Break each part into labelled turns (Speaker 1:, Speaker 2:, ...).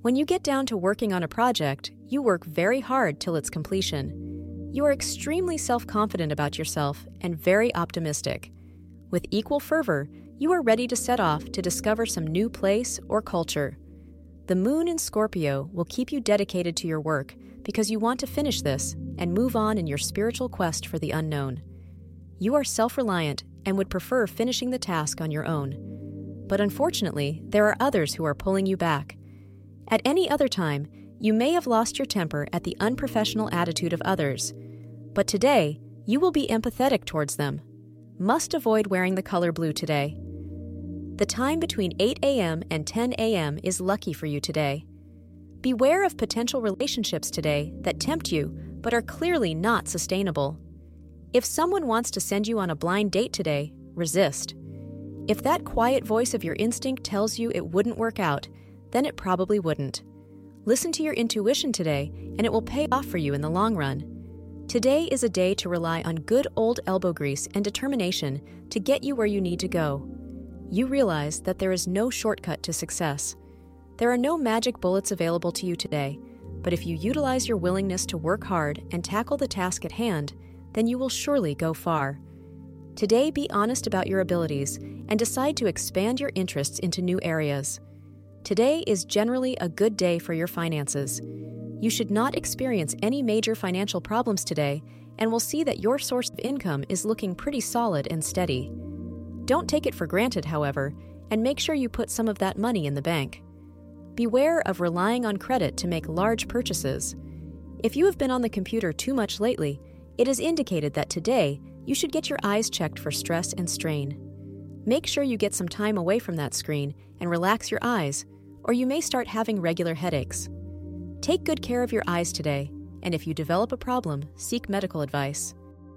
Speaker 1: When you get down to working on a project, you work very hard till its completion. You are extremely self-confident about yourself and very optimistic. With equal fervor, you are ready to set off to discover some new place or culture. The moon in Scorpio will keep you dedicated to your work because you want to finish this and move on in your spiritual quest for the unknown. You are self-reliant and would prefer finishing the task on your own. But unfortunately, there are others who are pulling you back. At any other time, you may have lost your temper at the unprofessional attitude of others. But today, you will be empathetic towards them. Must avoid wearing the color blue today. The time between 8 a.m. and 10 a.m. is lucky for you today. Beware of potential relationships today that tempt you but are clearly not sustainable. If someone wants to send you on a blind date today, resist. If that quiet voice of your instinct tells you it wouldn't work out, then it probably wouldn't. Listen to your intuition today, and it will pay off for you in the long run. Today is a day to rely on good old elbow grease and determination to get you where you need to go. You realize that there is no shortcut to success. There are no magic bullets available to you today, but if you utilize your willingness to work hard and tackle the task at hand, then you will surely go far. Today, be honest about your abilities and decide to expand your interests into new areas. Today is generally a good day for your finances. You should not experience any major financial problems today and will see that your source of income is looking pretty solid and steady. Don't take it for granted, however, and make sure you put some of that money in the bank. Beware of relying on credit to make large purchases. If you have been on the computer too much lately, it is indicated that today you should get your eyes checked for stress and strain. Make sure you get some time away from that screen and relax your eyes, or you may start having regular headaches. Take good care of your eyes today, and if you develop a problem, seek medical advice.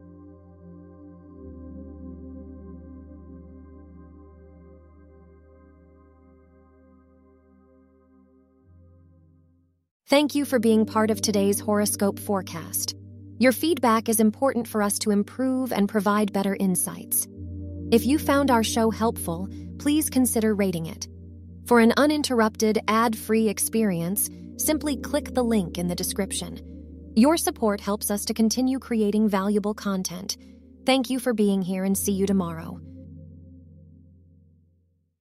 Speaker 2: Thank you for being part of today's horoscope forecast. Your feedback is important for us to improve and provide better insights. If you found our show helpful, please consider rating it. For an uninterrupted, ad-free experience, simply click the link in the description. Your support helps us to continue creating valuable content. Thank you for being here and see you tomorrow.